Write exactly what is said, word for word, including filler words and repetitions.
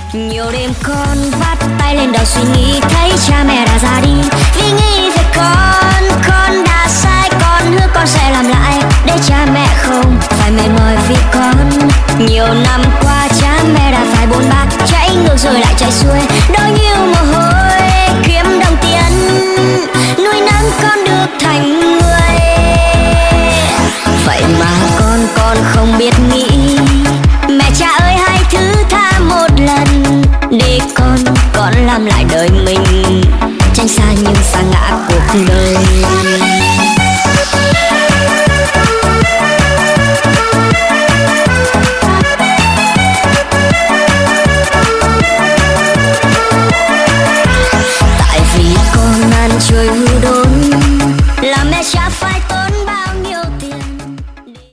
Nhiều đêm con vắt tay lên đầu suy nghĩ, thấy cha mẹ đã ra đi vì nghĩ về con. Con đã sai, con hứa con sẽ làm lại để cha mẹ không phải mệt mỏi vì con. Nhiều năm qua cha mẹ đã phải bôn ba, chạy ngược rồi lại chạy xuôi, đổ nhiều mồ hôi kiếm đồng tiền nuôi nấng con được thành người. Vậy mà con con không biết nghĩ, mẹ cha ơi hãy thứ tha một lần để con con làm lại đời